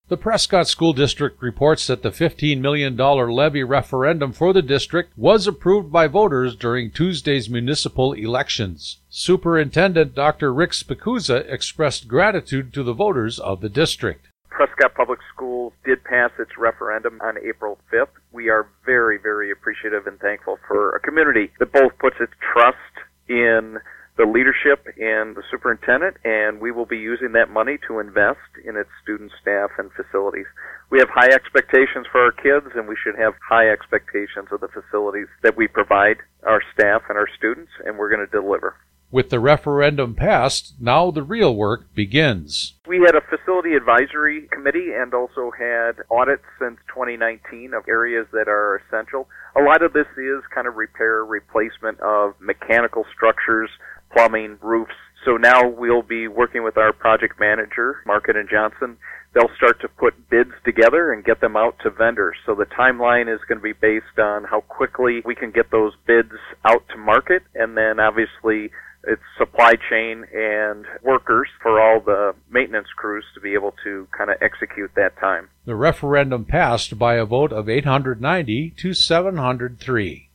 The Prescott School District reports that the $15 million levy referendum for the district was approved by voters during Tuesday's municipal elections. Superintendent Dr. Rick Spicuzza expressed gratitude to the voters of the district. Prescott Public Schools did pass its referendum on April 5th. We are very, very appreciative and thankful for a community that both puts its trust in the leadership and the superintendent, and we will be using that money to invest in its student, staff, and facilities. We have high expectations for our kids, and we should have high expectations of the facilities that we provide our staff and our students, and we're going to deliver. With the referendum passed, now the real work begins. We had a facility advisory committee and also had audits since 2019 of areas that are essential. A lot of this is kind of repair, replacement of mechanical structures, plumbing, roofs. So now we'll be working with our project manager, Market & Johnson. They'll start to put bids together and get them out to vendors. So the timeline is going to be based on how quickly we can get those bids out to market, and then obviously it's supply chain and workers for all the maintenance crews to be able to kind of execute that time. The referendum passed by a vote of 890 to 703.